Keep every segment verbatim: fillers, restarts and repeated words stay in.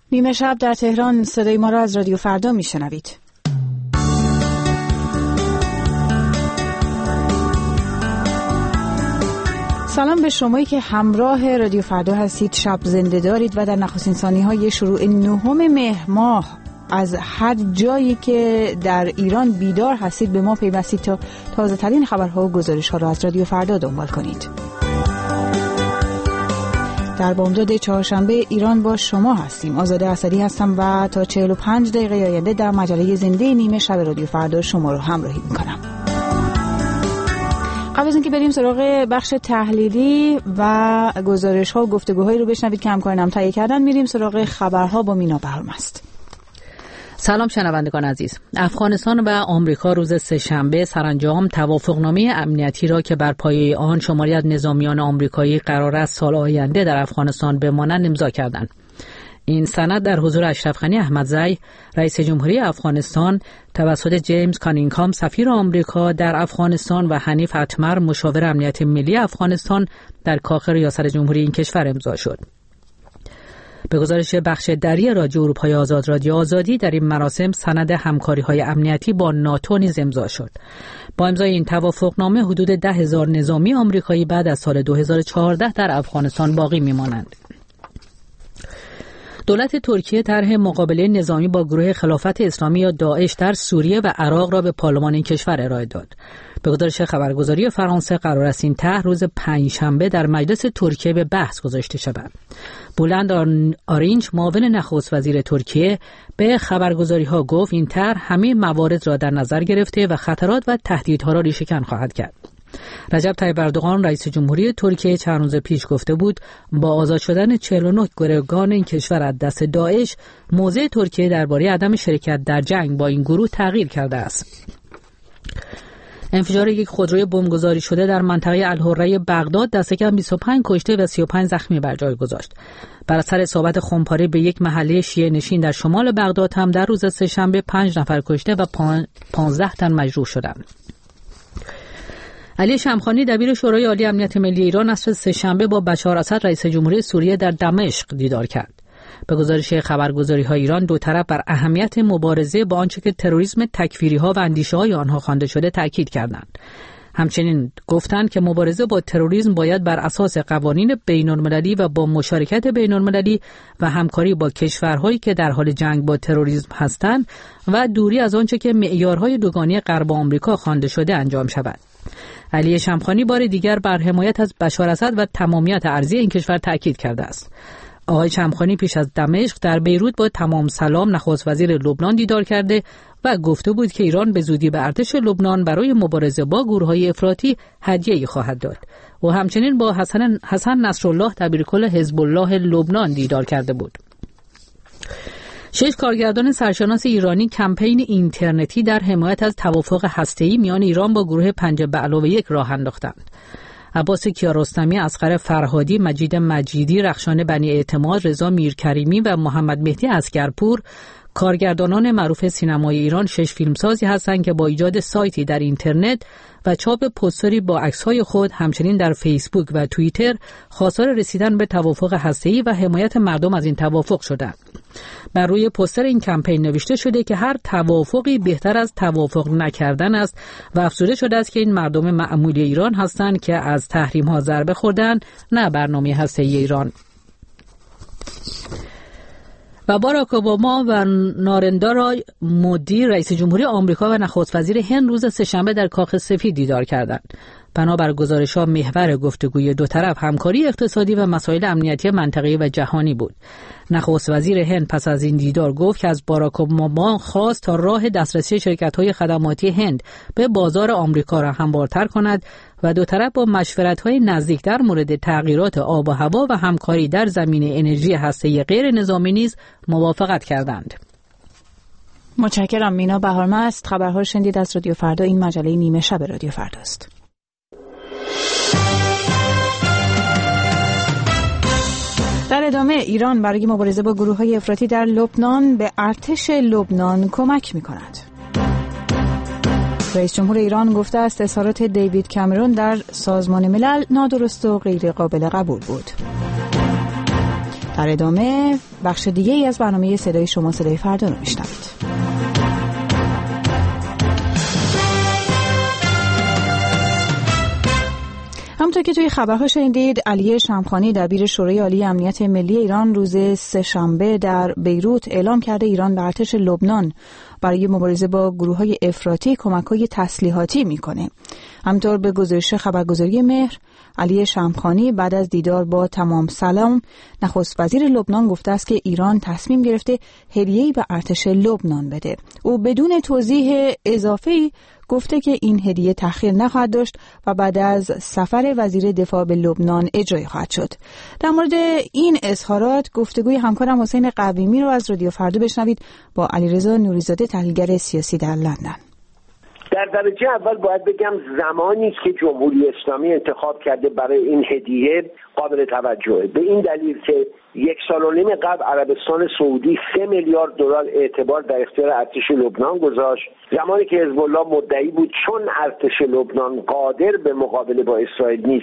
نیمه شب در تهران، صدای ما را از رادیو فردا میشنوید. سلام به شمایی که همراه رادیو فردا هستید. شب زنده دارید و در نخستین ثانیه‌های شروع نهم مهر ماه از هر جایی که در ایران بیدار هستید به ما پیوستید تا تازه ترین خبرها و گزارش‌ها را از رادیو فردا دنبال کنید. در بامداد چهارشنبه ایران با شما هستیم. آزاده اسدی هستم و تا چهل و پنج دقیقه آینده در مجله زنده نیمه شب رادیو فردا شما رو همراهی می‌کنم. قبل از اینکه بریم سراغ بخش تحلیلی و گزارش‌ها و گفتگوهایی رو بشنوید که همکارانم تهیه کردن، میریم سراغ خبرها با مینا بهرامست. سلام شنوندگان عزیز. افغانستان و آمریکا روز سه‌شنبه سرانجام توافقنامه امنیتی را که بر پایه آن شماری از نظامیان آمریکایی قرار است سال آینده در افغانستان بمانند امضا کردند. این سند در حضور اشرف غنی احمدزی رئیس جمهوری افغانستان توسط جیمز کانینگهام سفیر آمریکا در افغانستان و حنیف اتمر مشاور امنیت ملی افغانستان در کاخ ریاست جمهوری این کشور امضا شد. به گزارش بخش دری رادیو اروپای آزاد رادیو آزادی در این مراسم سند همکاری‌های امنیتی با ناتو نیز امضا شد. با امضای این توافقنامه حدود ده هزار نظامی آمریکایی بعد از سال دو هزار و چهارده در افغانستان باقی می‌مانند. دولت ترکیه طرح مقابله نظامی با گروه خلافت اسلامی یا داعش در سوریه و عراق را به پارلمان این کشور ارائه داد. به گزارش خبرگزاری فرانسه قرار است این طرح روز پنجشنبه در مجلس ترکیه به بحث گذاشته شود. بولند آرینج معاون نخست وزیر ترکیه به خبرگزاری‌ها گفت این طرح همه موارد را در نظر گرفته و خطرات و تهدیدها را ریشه‌کن خواهد کرد. رجب طیب اردوغان رئیس جمهوری ترکیه چند روز پیش گفته بود با آزاد شدن چهل و نه گروگان این کشور از دست داعش، موضع ترکیه درباره عدم شرکت در جنگ با این گروه تغییر کرده است. انفجار یک خودروی بمبگذاری شده در منطقه الحره بغداد دست کم بیست و پنج کشته و سی و پنج زخمی بر جای گذاشت. بر اثر اصابت خمپاره به یک محله شیعه نشین در شمال بغداد هم در روز سه‌شنبه پنج نفر کشته و پانزده تن مجروح شدند. علی شمخانی دبیر شورای عالی امنیت ملی ایران از سه‌شنبه با بشار اسد رئیس جمهوری سوریه در دمشق دیدار کرد. به گزارش خبرگزاری‌های ایران دو طرف بر اهمیت مبارزه با آنچه که تروریسم تکفیری‌ها و اندیشه‌های آنها خوانده شده تاکید کردند. همچنین گفتند که مبارزه با تروریسم باید بر اساس قوانین بین‌المللی و با مشارکت بین‌المللی و همکاری با کشورهایی که در حال جنگ با تروریسم هستند و دوری از آنچه که معیارهای دوگانی غرب آمریکا خوانده شده انجام شود. علی شمخانی بار دیگر بر حمایت از بشار اسد و تمامیت ارضی این کشور تاکید کرده است. آقای شمخانی پیش از دمشق در بیروت با تمام سلام نخست وزیر لبنان دیدار کرده و گفته بود که ایران به زودی به ارتش لبنان برای مبارزه با گروه‌های افراطی هدیه‌ای خواهد داد. و همچنین با حسن حسن نصرالله دبیرکل حزب الله لبنان دیدار کرده بود. شش کارگردان سرشناس ایرانی کمپین اینترنتی در حمایت از توافق هسته‌ای میان ایران با گروه پنج به علاوه یک راه انداختند. عباس کیارستمی، اصغر فرهادی، مجید مجیدی، رخشان بنی اعتماد، رضا میرکریمی و محمد مهدی عسگرپور کارگردانان معروف سینمای ایران شش فیلمسازی هستند که با ایجاد سایتی در اینترنت و چاپ پوستری با عکس‌های خود همچنین در فیسبوک و توییتر خواستار رسیدن به توافق هسته‌ای و حمایت مردم از این توافق شدند. بر روی پوستر این کمپین نوشته شده که هر توافقی بهتر از توافق نکردن است و افزوده شده است که این مردم معمولی ایران هستند که از تحریم‌ها ضربه خوردند، نه برنامه هسته‌ای ایران. و باراک اوباما و نارندرا مودی رئیس جمهوری آمریکا و نخست وزیر هند روز سه‌شنبه در کاخ سفید دیدار کردند. بنابر گزارش‌ها محور گفتگوی دو طرف همکاری اقتصادی و مسائل امنیتی منطقه‌ای و جهانی بود. نخست وزیر هند پس از این دیدار گفت که از باراک اوباما خواست تا راه دسترسی شرکت‌های خدماتی هند به بازار آمریکا را هموارتر کند و دو طرف با مشورت‌های نزدیک در مورد تغییرات آب و هوا و همکاری در زمینه انرژی هسته‌ای غیر نظامی نیز موافقت کردند. متشکرم. مینا بهرامست. خبرها شنیدید از رادیو فردا. این مجله نیمه شب رادیو فردا است. در ادامه ایران برای مبارزه با گروه‌های افراطی در لبنان به ارتش لبنان کمک می‌کند. رئیس جمهور ایران گفته است اظهارات دیوید کامرون در سازمان ملل نادرست و غیر قابل قبول بود. در ادامه بخش دیگه ای از برنامه صدای شما صدای فردا رو میشنوید. همونطور که توی خبرها شنیدید، علی شمخانی دبیر شورای عالی امنیت ملی ایران روز سه‌شنبه در بیروت اعلام کرده ایران به ارتش لبنان برای مبارزه با گروه‌های افراطی کمک‌های تسلیحاتی می‌کنه. همونطور به گزارش خبرگزاری مهر، علی شمخانی بعد از دیدار با تمام سلام نخست وزیر لبنان گفته است که ایران تصمیم گرفته هدیه‌ای به ارتش لبنان بده. او بدون توضیح اضافه‌ای گفته که این هدیه تأخیر نخواهد داشت و بعد از سفر وزیر دفاع به لبنان اجرایی خواهد شد. در مورد این اظهارات گفتگوی همکارم حسین قویمی رو از رادیو فردا بشنوید با علیرضا نوریزاده، تحلیلگر سیاسی در لندن. در درجه اول باید بگم زمانی که جمهوری اسلامی انتخاب کرده برای این هدیه قابل توجهه، به این دلیل که یک سال و نیم قبل عربستان سعودی سه میلیارد دلار اعتبار در اختیار ارتش لبنان گذاشت، زمانی که حزب الله مدعی بود چون ارتش لبنان قادر به مقابله با اسرائیل نیست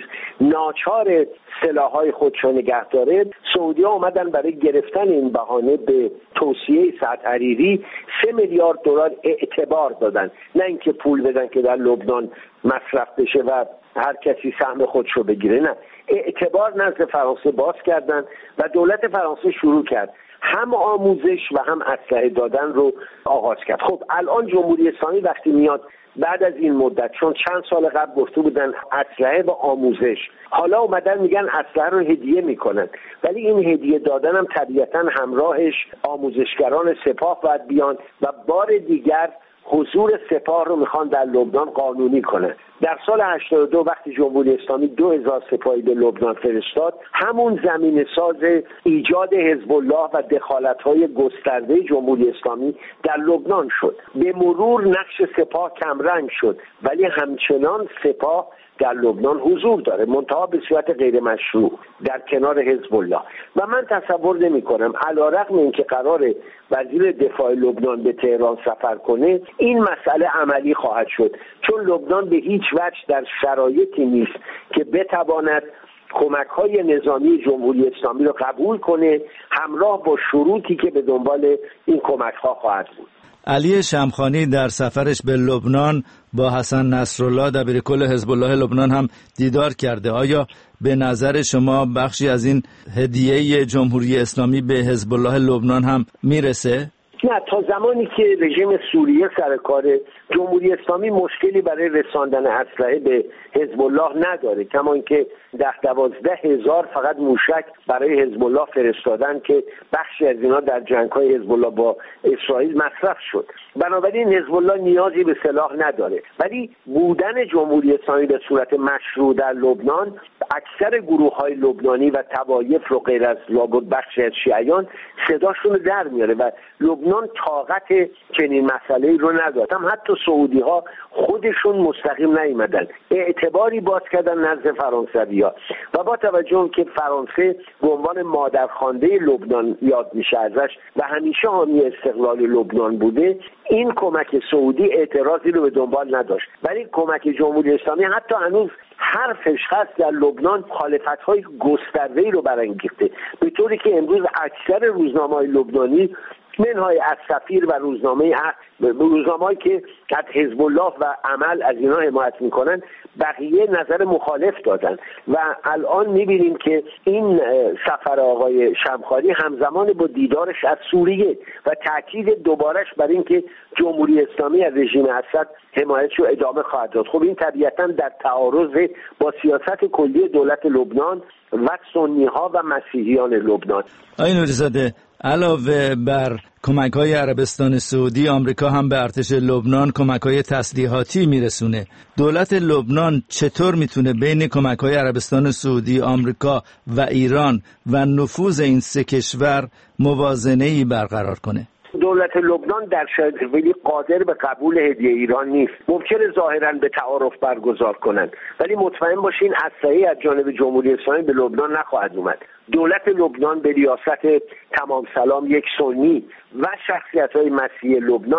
ناچار سلاح‌های خودش را نگه داره. سعودی‌ها اومدن برای گرفتن این بهانه به توصیه سعد حریری سه میلیارد دلار اعتبار دادن، نه اینکه پول بدن که در لبنان مصرف بشه و هر کسی سهم خودش رو بگیره، نه، اعتبار نزد فرانسه باز کردن و دولت فرانسه شروع کرد هم آموزش و هم اسلحه دادن رو آغاز کرد. خب الان جمهوری اسلامی وقتی میاد بعد از این مدت، چون چند سال قبل گفته بودن اسلحه و آموزش، حالا اومدن میگن اسلحه رو هدیه میکنن، ولی این هدیه دادن هم طبیعتا همراهش آموزشگران سپاه باید بیان و بار دیگر حضور سپاه رو میخوان در لبنان قانونی کنن. در سال هشتاد و دو وقتی جمهوری اسلامی دو هزار سپاهی به لبنان فرستاد، همون زمین ساز ایجاد حزب الله و دخالت‌های گسترده جمهوری اسلامی در لبنان شد. به مرور نقش سپاه کمرنگ شد، ولی همچنان سپاه در لبنان حضور داره، منتها به صورت غیر مشروع در کنار حزب الله. و من تصور نمی کنم علیرغم اینکه قرار وزیر دفاع لبنان به تهران سفر کنه این مسئله عملی خواهد شد، چون لبنان به هیچ وجه در شرایطی نیست که بتواند کمک‌های نظامی جمهوری اسلامی رو قبول کنه همراه با شروطی که به دنبال این کمک‌ها خواهد بود. علی شمخانی در سفرش به لبنان با حسن نصرالله دبیرکل حزب الله لبنان هم دیدار کرده. آیا به نظر شما بخشی از این هدیه جمهوری اسلامی به حزب الله لبنان هم میرسه؟ نه، تا زمانی که رژیم سوریه سر کار، جمهوری اسلامی مشکلی برای رساندن اسلحه به حزب الله نداره، کما اینکه ده دوازده هزار فقط موشک برای حزب الله فرستادن که بخشی از اینا در جنگ‌های حزب الله با اسرائیل مصرف شد. بنابراین حزب الله نیازی به سلاح نداره، ولی بودن جمهوری اسلامی به صورت مشروع در لبنان اکثر گروه‌های لبنانی و طوایف رو غیر از لابد بخشی از شیعیان صداشون رو در میاره و لبنان طاقت چنین مسئله‌ای رو نداره. هم حتی سعودی‌ها خودشون مستقیم نیامدن، اعتباری باز کردن نزد فرانسوی‌ها و با توجه که فرانسه به عنوان مادرخوانده لبنان یاد میشه ازش و همیشه حامی استقلال لبنان بوده، این کمک سعودی اعتراضی رو به دنبال نداشت، ولی کمک جمهوری اسلامی حتی هنوز حرفش هست در لبنان مخالفت‌های گسترده‌ای رو برانگیخته، به طوری که امروز اکثر روزنامه‌های لبنانی منهای از سفیر و روزنامه روزنامه‌ای که از حزب الله و عمل از اینا حمایت میکنن بقیه نظر مخالف دادن و الان میبینیم که این سفر آقای شمخانی همزمان با دیدارش از سوریه و تاکید دوبارش بر این که جمهوری اسلامی از رژیم اسد حمایتش رو ادامه خواهد داد. خب این طبیعتاً در تعارض با سیاست کلی دولت لبنان و سنی‌ها و مسیحیان لبنان. آقای نوریزاده، علاوه بر کمک‌های عربستان سعودی، آمریکا هم به ارتش لبنان کمک‌های تسلیحاتی میرسونه. دولت لبنان چطور میتونه بین کمک‌های عربستان سعودی، آمریکا و ایران و نفوذ این سه کشور موازنه‌ای برقرار کنه؟ دولت لبنان در شرایط فعلی قادر به قبول هدیه ایران نیست. ممکنه ظاهراً به تعارف برگزار کنند، ولی مطمئن باشین اسلحه‌ای از جانب جمهوری اسلامی به لبنان نخواهد اومد. دولت لبنان به ریاست تمام سلام، یک سنی و شخصیت‌های مسیحی لبنان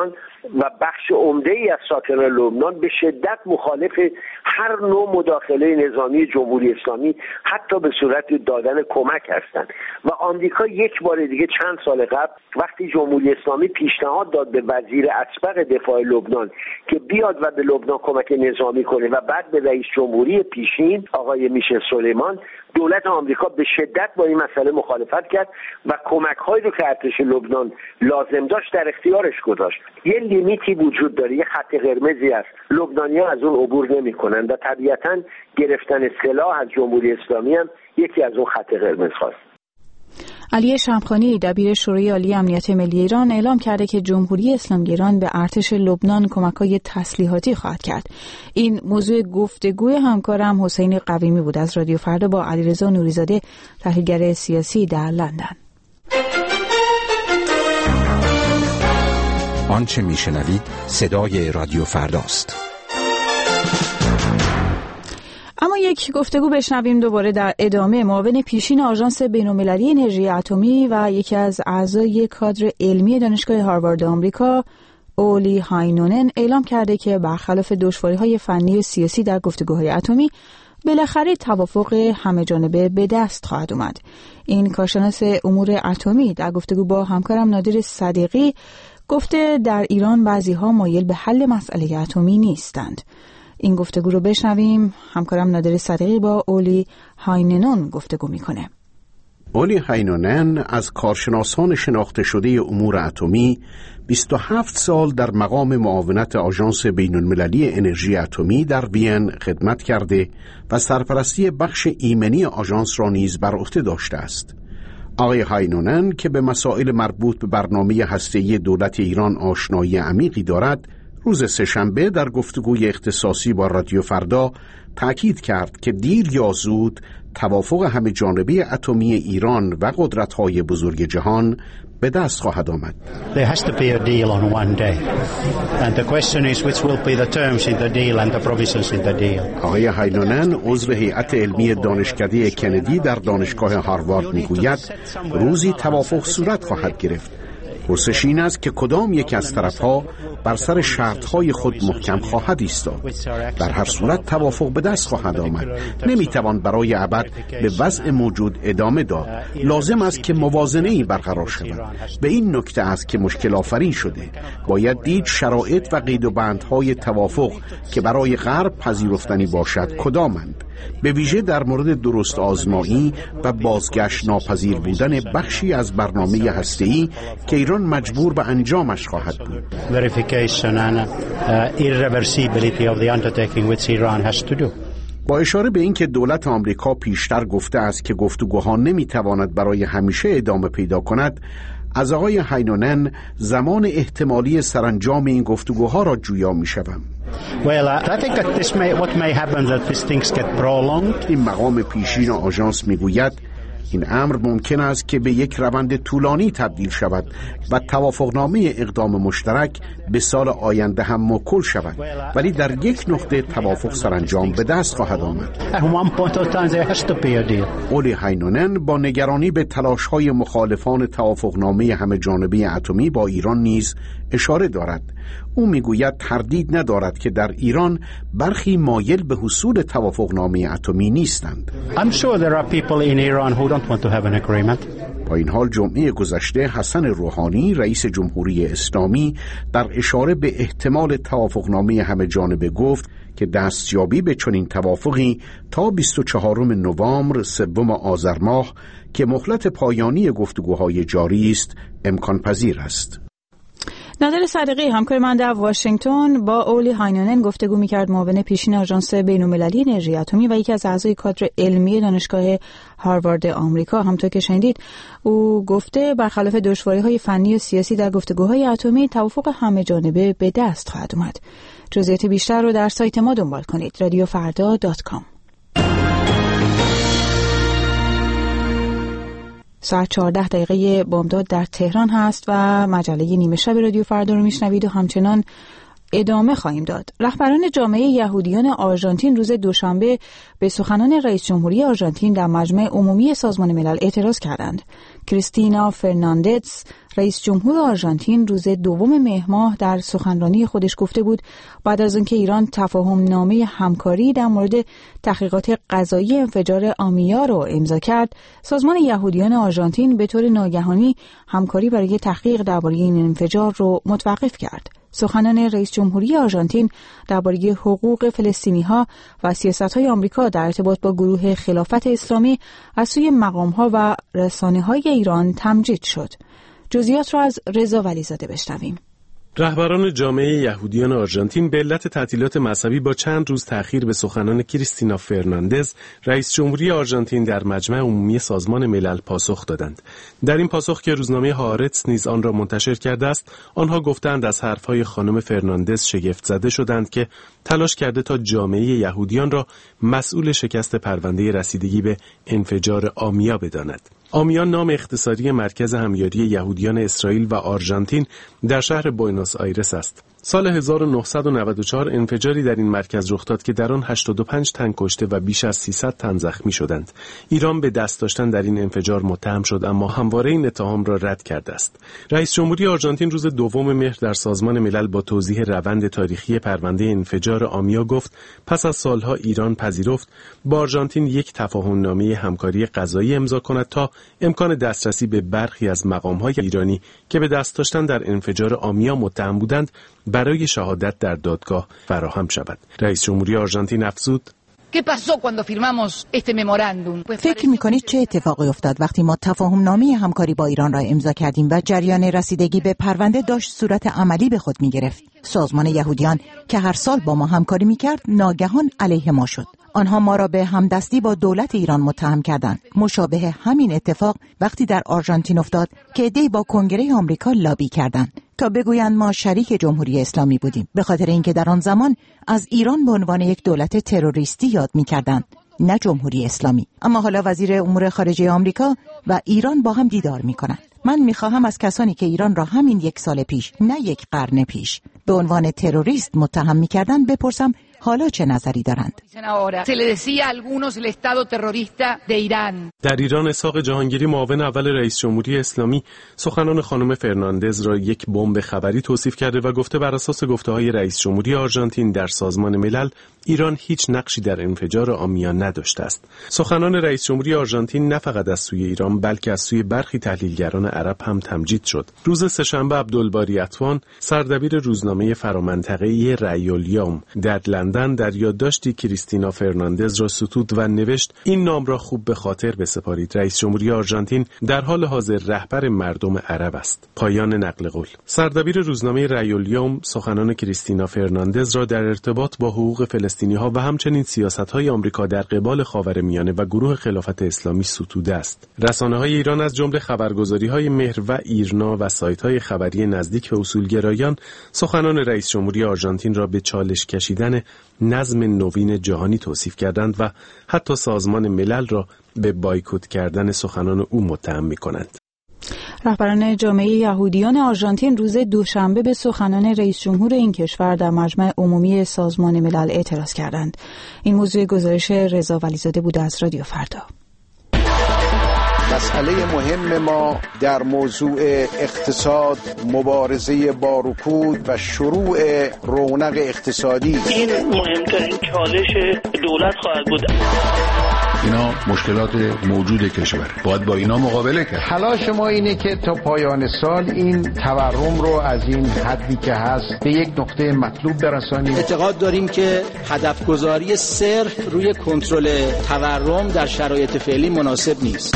و بخش عمده‌ای از ساکنان لبنان به شدت مخالف هر نوع مداخله نظامی جمهوری اسلامی حتی به صورت دادن کمک هستند و آمریکا یک بار دیگه چند سال قبل وقتی جمهوری اسلامی پیشنهاد داد به وزیر اسبق دفاع لبنان که بیاد و به لبنان کمک نظامی کنه و بعد به رئیس جمهوری پیشین آقای میشل سلیمان، دولت آمریکا به شدت با این مسئله مخالفت کرد و کمک‌هایی رو که ارتش لبنان لازم داشت در اختیارش گذاشت. یه لیمیتی وجود داره، یه خط قرمزی است، لبنانی‌ها از اون عبور نمی‌کنن و طبیعتاً گرفتن سلاح از جمهوری اسلامی هم یکی از اون خط قرمز هاست. علی شمخانی دبیر شورای عالی امنیت ملی ایران اعلام کرده که جمهوری اسلامی ایران به ارتش لبنان کمک‌های تسلیحاتی خواهد کرد. این موضوع گفتگوی همکارم حسین قویمی بود از رادیو فردا با علیرضا نوریزاده، تحلیلگر سیاسی در لندن. آنچه میشنوید صدای رادیو فرداست. اما یک گفتگو بشنویم دوباره در ادامه. معاون پیشین آژانس بین‌المللی انرژی اتمی و یکی از اعضای کادر علمی دانشگاه هاروارد آمریکا، اولی هاینونن، اعلام کرده که برخلاف دشواری‌های فنی و سیاسی در گفتگوهای اتمی، بالاخره توافق همه‌جانبه به دست خواهد اومد. این کارشناس امور اتمی در گفتگو با همکارم نادر صدیقی گفته در ایران بعضی‌ها مایل به حل مسئله اتمی نیستند. این گفتگو رو بشنویم. همکارم نادر صدیقی با اولی هاینونن گفتگو میکنه. اولی هاینونن از کارشناسان شناخته شده امور اتمی بیست و هفت سال در مقام معاونت آژانس بین‌المللی انرژی اتمی در وین خدمت کرده و سرپرستی بخش ایمنی آژانس را نیز بر عهده داشته است. آقای هاینونن که به مسائل مربوط به برنامه هسته‌ای دولت ایران آشنایی عمیقی دارد، روز سه‌شنبه در گفتگوی اختصاصی با رادیو فردا تأکید کرد که دیر یا زود توافق همه جانبه اتمی ایران و قدرت‌های بزرگ جهان به دست خواهد آمد. There has to be a deal on one day. And the question is which will be the terms in the deal and the provisions in the deal. آقای هاینونن عضو هیئت علمی دانشکده کندی در دانشگاه هاروارد میگوید روزی توافق صورت خواهد گرفت. پرسش این است که کدام یک از طرفها بر سر شرطهای خود محکم خواهد ایستاد. در هر صورت توافق به دست خواهد آمد. نمیتوان برای ابد به وضع موجود ادامه داد. لازم است که موازنه‌ای برقرار شود. به این نکته است که مشکل آفرین شده. باید دید شرایط و قید و بندهای توافق که برای غرب پذیرفتنی باشد کدامند. به ویژه در مورد درست آزمایی و بازگشت ناپذیر بودن بخشی از برنامه هسته‌ای که ایران مجبور به انجامش خواهد بود. Verification and uh, irreversibility of the undertaking which Iran has to do. با اشاره به اینکه دولت آمریکا پیشتر گفته است که گفتگوها نمیتواند برای همیشه ادامه پیدا کند، از آقای هاینونن زمان احتمالی سرانجام این گفتگوها را جویا می‌شوم. Well, uh, I think that this may what may happen that these things get prolonged. این مقام پیشین آژانس میگوید این امر ممکن است که به یک روند طولانی تبدیل شود و توافقنامه اقدام مشترک به سال آینده هم موکول شود، ولی در یک نقطه توافق سرانجام به دست خواهد آمد. اولی هاینونن با نگرانی به تلاش‌های مخالفان توافقنامه همه جانبه اتمی با ایران نیز اشاره دارد. او میگوید تردید ندارد که در ایران برخی مایل به حصول توافقنامه اتمی نیستند. I'm sure there are people in Iran who don't want to have an agreement. با این حال جمعه گذشته حسن روحانی رئیس جمهوری اسلامی در اشاره به احتمال توافقنامه همه جانبه گفت که دستیابی به چنین توافقی تا بیست و چهارم نوامبر سوم آذر ماه که مهلت پایانی گفتگوهای جاری است امکان پذیر است. نادر صدیقی همکار من در واشنگتن با اولی هاینونن گفتگو می‌کرد، معاون پیشین آژانس بین‌المللی انرژی اتمی و یکی از اعضای کادر علمی دانشگاه هاروارد آمریکا. همونطور که شنیدید او گفته برخلاف دشواری‌های فنی و سیاسی در گفتگوهای اتمی توافق همه جانبه به دست خواهد اومد. جزئیات بیشتر رو در سایت ما دنبال کنید رادیو فردا دات کام. ساعت چهارده دقیقه بامداد در تهران هست و مجله نیمه شب رادیو فردا رو میشنوید و همچنان ادامه خواهیم داد. رهبران جامعه یهودیان آرژانتین روز دوشنبه به سخنان رئیس جمهوری آرژانتین در مجمع عمومی سازمان ملل اعتراض کردند. کریستینا فرناندز رئیس جمهور آرژانتین روز دوم مهر ماه در سخنرانی خودش گفته بود بعد از اینکه ایران تفاهم نامه همکاری در مورد تحقیقات قضایی انفجار آمیا رو امضا کرد، سازمان یهودیان آرژانتین به طور ناگهانی همکاری برای تحقیق درباره این انفجار رو متوقف کرد. سخنان رئیس جمهوری آرژانتین درباره حقوق فلسطینی‌ها و سیاست‌های آمریکا در ارتباط با گروه خلافت اسلامی از سوی مقام‌ها و رسانه‌های ایران تمجید شد. جزئیات را از رضا ولیزاده بشنویم. رهبران جامعه یهودیان آرژانتین به علت تعطیلات مذهبی با چند روز تأخیر به سخنان کریستینا فرناندز رئیس جمهوری آرژانتین در مجمع عمومی سازمان ملل پاسخ دادند. در این پاسخ که روزنامه هارتس نیز آن را منتشر کرده است، آنها گفتند از حرفهای خانم فرناندز شگفت زده شدند که تلاش کرده تا جامعه یهودیان را مسئول شکست پرونده رسیدگی به انفجار آمیا بداند. آمیا نام اختصاری مرکز همیاری یهودیان اسرائیل و آرژانتین در شهر بوئنوس آیرس است. سال هزار و نهصد و نود و چهار انفجاری در این مرکز رخ داد که در آن هشتاد و پنج تن کشته و بیش از سیصد تن زخمی شدند. ایران به دست داشتن در این انفجار متهم شد، اما همواره این اتهام را رد کرده است. رئیس جمهوری آرژانتین روز دوم مهر در سازمان ملل با توضیح روند تاریخی پرونده انفجار آمیا گفت پس از سالها ایران پذیرفت با آرژانتین یک تفاهم نامه همکاری قضایی امضا کند تا امکان دسترسی به برخی از مقام‌های ایرانی که به دست داشتن در انفجار آمیا متهم بودند برای شهادت در دادگاه فراهم شود. رئیس جمهوری آرژانتین افزود: فکر می‌کنید چه اتفاقی افتاد وقتی ما تفاهم نامه همکاری با ایران را امضا کردیم و جریان رسیدگی به پرونده داشت صورت عملی به خود می‌گرفت؟ سازمان یهودیان که هر سال با ما همکاری می‌کرد ناگهان علیه ما شد. آنها ما را به همدستی با دولت ایران متهم کردند. مشابه همین اتفاق وقتی در آرژانتین افتاد که عده‌ای با کنگره آمریکا لابی کردند تا بگویند ما شریک جمهوری اسلامی بودیم، به خاطر اینکه در آن زمان از ایران به عنوان یک دولت تروریستی یاد می‌کردند، نه جمهوری اسلامی. اما حالا وزیر امور خارجه آمریکا و ایران با هم دیدار می‌کنند. من می‌خواهم از کسانی که ایران را همین یک سال پیش، نه یک قرن پیش، به عنوان تروریست متهم می‌کردند بپرسم حالا چه نظری دارند؟ در ایران اسحاق جهانگیری معاون اول رئیس جمهوری اسلامی سخنان خانم فرناندز را یک بمب خبری توصیف کرده و گفته بر اساس گفته‌های رئیس جمهوری آرژانتین در سازمان ملل ایران هیچ نقشی در انفجار آمیا نداشته است. سخنان رئیس جمهوری آرژانتین نه فقط از سوی ایران بلکه از سوی برخی تحلیلگران عرب هم تمجید شد. روز سه‌شنبه عبدالباری عطوان سردبیر روزنامه فرامنطقه‌ای رأی الیوم در لندن در یادداشتی کریستینا فرناندز را ستود و نوشت این نام را خوب به خاطر بسپارید. رئیس جمهوری آرژانتین در حال حاضر رهبر مردم عرب است. پایان نقل قول. سردبیر روزنامه رأی الیوم سخنان کریستینا فرناندز را در ارتباط با حقوق فلسطینی‌ها و همچنین سیاست‌های آمریکا در قبال خاورمیانه و گروه خلافت اسلامی ستوده است. رسانه‌های ایران از جمله خبرگزاری‌های مهر و ایرنا و سایت‌های خبری نزدیک به اصولگرایان سخنان رئیس جمهوری آرژانتین را به چالش کشیدن نظم نوین جهانی توصیف کردند و حتی سازمان ملل را به بایکوت کردن سخنان او متهم می‌کنند. رهبران جامعه یهودیان آرژانتین روز دوشنبه به سخنان رئیس جمهور این کشور در مجمع عمومی سازمان ملل اعتراض کردند. این موضوع گزارش رضا ولیزاده بود از رادیو فردا. مسئله مهم ما در موضوع اقتصاد، مبارزه با رکود و شروع رونق اقتصادی. این مهمترین چالش دولت خواهد بود. اینا مشکلات موجود کشور، باید با اینا مقابله کرد. تلاش ما اینه که تا پایان سال این تورم رو از این حدی که هست به یک نقطه مطلوب برسانیم. اعتقاد داریم که هدف گذاری صرف روی کنترل تورم در شرایط فعلی مناسب نیست.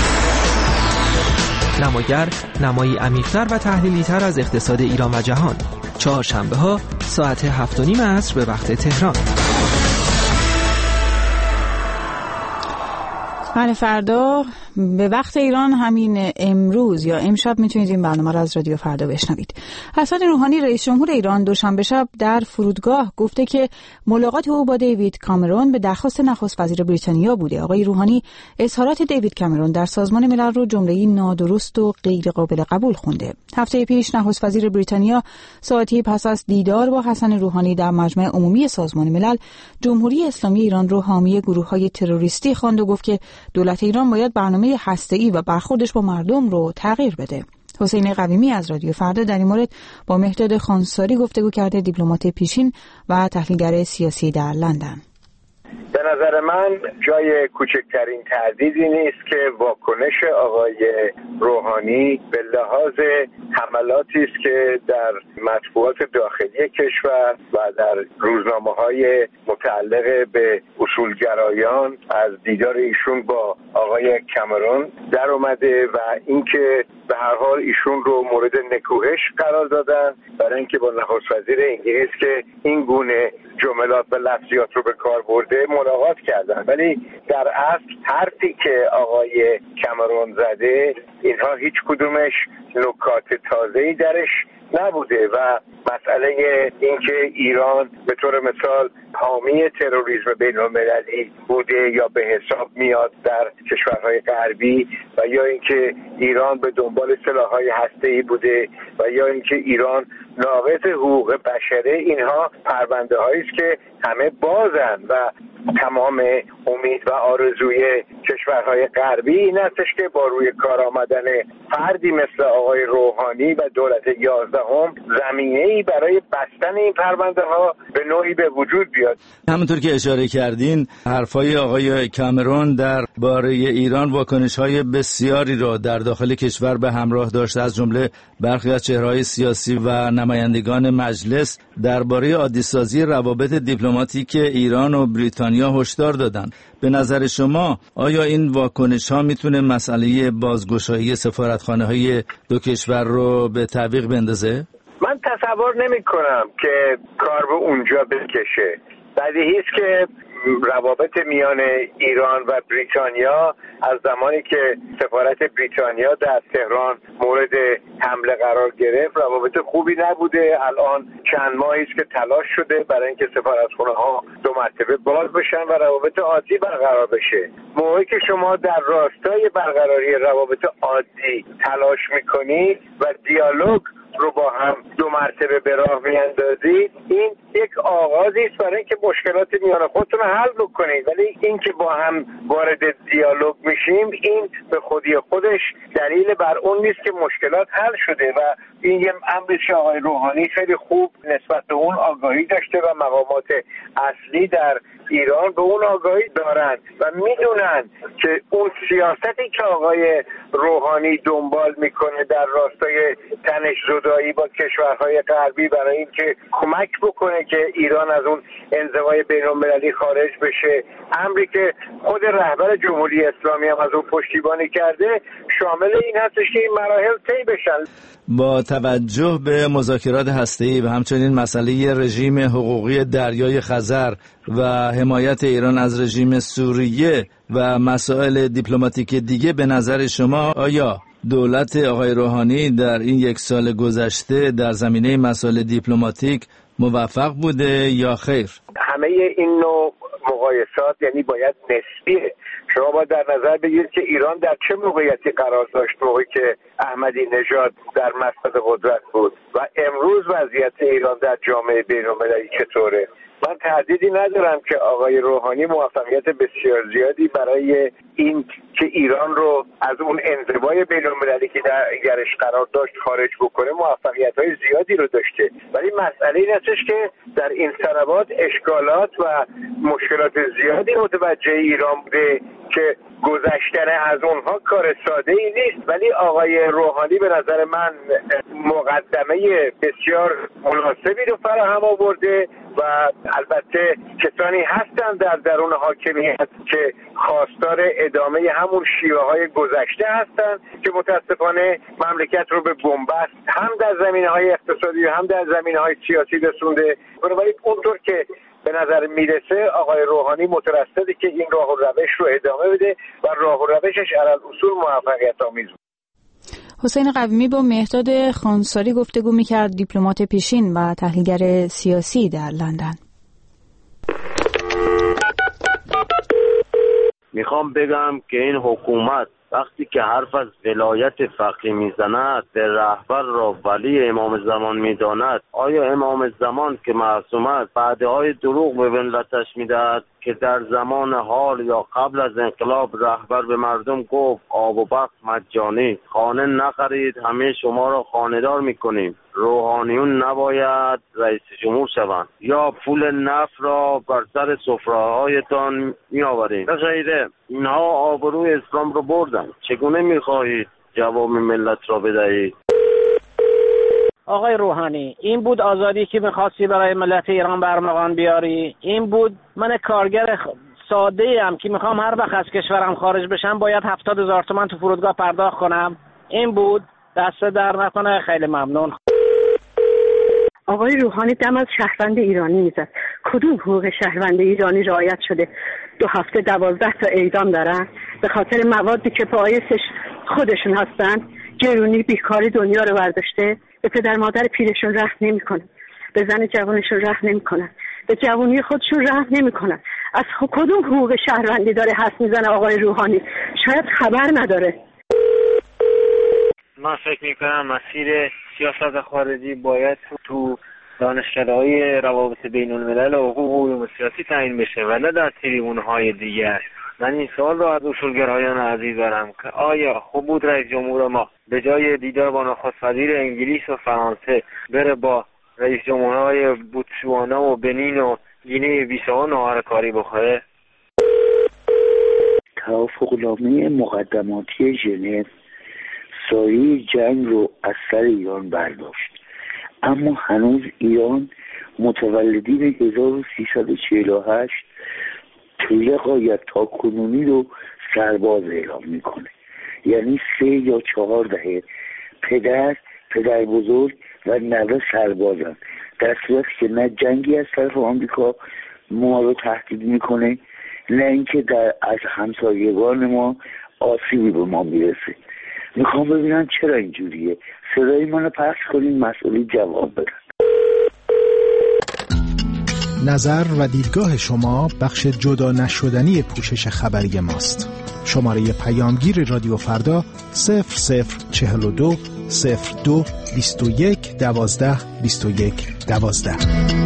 نماگر نمایی عمیق‌تر و تحلیلی‌تر از اقتصاد ایران و جهان. چهارشنبه ها ساعت هفت و نیم عصر به وقت تهران. بله، فردا به وقت ایران همین امروز یا امشب میتونید این برنامه را از رادیو فردا بشنوید. حسن روحانی رئیس جمهور ایران دوشنبه شب در فرودگاه گفته که ملاقات او با دیوید کامرون به درخواست نخست وزیر بریتانیا بوده. آقای روحانی اظهارات دیوید کامرون در سازمان ملل رو جمله‌ای نادرست و غیر قابل قبول خونده. هفته پیش نخست وزیر بریتانیا ساعتی پس از دیدار با حسن روحانی در مجمع عمومی سازمان ملل جمهوری اسلامی ایران رو حامی گروه‌های تروریستی خواند و گفت که دولت ایران باید برنامه هسته‌ای و برخوردش با مردم رو تغییر بده. حسین قویمی از رادیو فردا در این مورد با مهداد خانساری گفتگو کرده، دیپلمات پیشین و تحلیلگر سیاسی در لندن. به نظر من جای کوچکترین تردیدی نیست که واکنش آقای روحانی به لحاظ حملاتی است که در مطبوعات داخلی کشور و در روزنامه‌های متعلق به اصولگرایان از دیدار ایشون با آقای کامرون در اومده و اینکه به هر حال ایشون رو مورد نکوهش قرار دادن برای اینکه با نخست وزیر انگلیس که این گونه جملات و لفظیات رو به کار برده ملاقات کردن، ولی در اصل حرفی که آقای کامرون زده اینها هیچ کدومش نکات تازه‌ای درش نبوده و مسئله اینکه ایران به طور مثال حامی تروریسم بین‌المللی بوده یا به حساب میاد در کشورهای غربی و یا اینکه ایران به دنبال سلاح‌های هسته‌ای بوده و یا اینکه ایران ناقض حقوق بشره، اینها پرونده‌هایی است که همه بازن و تمام امید و آرزوی کشورهای غربی این استش که با روی کار آمدن فردی مثل آقای روحانی و دولت یازدهم زمینه‌ای برای بستن این پرونده ها به نوعی به وجود بیاد. همونطور که اشاره کردین، حرفای آقای کامرون درباره ایران واکنش‌های بسیاری را در داخل کشور به همراه داشته، از جمله برخی از چهره‌های سیاسی و نمایندگان مجلس درباره عادی‌سازی روابط دیپلماتیک ایران و بریتانیا هشدار دادند. به نظر شما آیا این واکنش‌ها میتونه مسئله بازگشایی سفارتخانه‌های دو کشور رو به تعویق بندازه؟ من تصور نمی‌کنم که کار به اونجا بکشه. بدیهی است که روابط میان ایران و بریتانیا از زمانی که سفارت بریتانیا در تهران مورد حمله قرار گرفت روابط خوبی نبوده. الان چند ماهی است که تلاش شده برای اینکه سفارتخانه‌ها دو مرتبه باز بشن و روابط عادی برقرار بشه. موقعی که شما در راستای برقراری روابط عادی تلاش میکنید و دیالوگ رو با هم دو مرتبه به راه میاندازید، این یک آغازی است برای اینکه مشکلات میان خودتون رو حل بکنید، ولی اینکه با هم وارد دیالوگ میشیم این به خودی خودش دلیل بر اون نیست که مشکلات حل شده و این یه امری که آقای روحانی خیلی خوب نسبت به اون آگاهی داشته و مقامات اصلی در ایران به اون آگاهی دارن و میدونن که اون سیاستی که آقای روحانی دنبال میکنه در راستای تنش زدایی با کشورهای غربی برای اینکه کمک بکنه که ایران از اون انزوای بین‌المللی خارج بشه، امری که خود رهبر جمهوری اسلامی هم از اون پشتیبانی کرده، شامل این هستش که این مراحل طی بشن. با توجه به مذاکرات هسته‌ای و همچنین مسئله رژیم حقوقی دریای خزر و حمایت ایران از رژیم سوریه و مسائل دیپلماتیک دیگه، به نظر شما آیا دولت آقای روحانی در این یک سال گذشته در زمینه مسائل دیپلماتیک موفق بوده یا خیر؟ همه این نوع مقایسات یعنی باید نسبیه. شما باید در نظر بگیرید که ایران در چه موقعیتی قرار داشت موقعی که احمدی نژاد در مصدر قدرت بود و امروز وضعیت ایران در جامعه بین‌المللی چطوره. من تردیدی ندارم که آقای روحانی موفقیت بسیار زیادی برای این که ایران رو از اون انزوای بین‌المللی که درش قرار داشت خارج بکنه موفقیت‌های زیادی رو داشته، ولی مسئله این هستش که در این سنوات اشکالات و مشکلات زیادی متوجه ایران بوده که گذشتن از اونها کار ساده ای نیست، ولی آقای روحانی به نظر من مقدمه بسیار مناسبی رو فراهم آورده و البته کسانی هستند در درون حاکمیت که خواستار ادامه همون شیوه های گذشته هستند که متاسفانه مملکت رو به بنبست هم در زمینه های اقتصادی و هم در زمینه های سیاسی رسونده. ولی اونطور که به نظر میرسه آقای روحانی مترصده که این راه و روش رو ادامه بده و راه و روشش علل اصول موفقیت آمیز بود. حسین قویمی با مهداد خانساری گفتگو میکرد، دیپلمات پیشین و تحلیلگر سیاسی در لندن. میخوام بگم که این حکومت وقتی که حرف از ولایت فقیه میزند، به رهبر را ولی امام زمان میداند، آیا امام زمان که معصوم است وعده‌های دروغ به ملتش میدهد که در زمان حال یا قبل از انقلاب رهبر به مردم گفت آب و برق مجانی، خانه نخرید همه شما را خانه‌دار میکنیم، روحانیون نباید رئیس جمهور شوند یا پول نفت را بر سر سفره‌هایتان میآوریم. به غیره اینها آبروی اسلام رو بردن. چگونه میخواهید جواب ملت را بدهید؟ آقای روحانی، این بود آزادی که میخواستی برای ملت ایران برمغان بیاری؟ این بود من کارگر ساده ام که میخوام هر وقت از کشورم خارج بشم باید هفتاد هزار تومان تو فرودگاه پرداخت کنم؟ این بود؟ دست در نکنه. خیلی ممنون. آقای روحانی دم از شهروند ایرانی میزد. کدوم حقوق شهروند ایرانی رعایت شده؟ دو هفته دوازده تا اعدام دارن به خاطر موادی که پایه‌اش خودشون هستن. گرونی بیکاری دنیا رو برداشته. به پدر مادر پیرشون رحم نمیکنن، به زن جوانشون رحم نمیکنن، به جوانی خودشون رحم نمیکنن. از کدوم حقوق شهروندی داره حرف میزنه آقای روحانی؟ شاید خبر نداره. من فکر میکنم مسیر سیاست خارجی باید تو دانشکده‌های روابط بین الملل و حقوق علوم سیاسی تعیین بشه و نه در تریبون‌های دیگر. من این سوال رو از اصولگرایان عزیز دارم که آیا خوب بود رئیس جمهور ما به جای دیدار با نخست وزیر انگلیس و فرانسه بره با رئیس جمهورهای بوتسوانا و بنین و گینه بیساو ناهار کاری بخوره؟ توافقنامه مقدماتی ژنو سایه جنگ رو از سر ایران برداشت، اما هنوز ایران متولدین هزار و سیصد و چهل و هشت طول قایت تا کنونی رو سرباز اعلام میکنه. یعنی سه یا چهار دهه پدر، پدر بزرگ و نوه سربازن، در صورتی که نه جنگی از طرف آمریکا ما رو تهدید میکنه، نه اینکه در از همسایگان ما آسیبی به ما میرسه. میخوام ببینم چرا اینجوریه. صدای منو پخش کنین، مسئولی جواب بدن. نظر و دیدگاه شما بخش جدا نشدنی پوشش خبری ماست. شماره پیامگیر رادیو فردا صفر صفر چهل و دو صفر دو بیست و یک دوازده بیست و یک دوازده.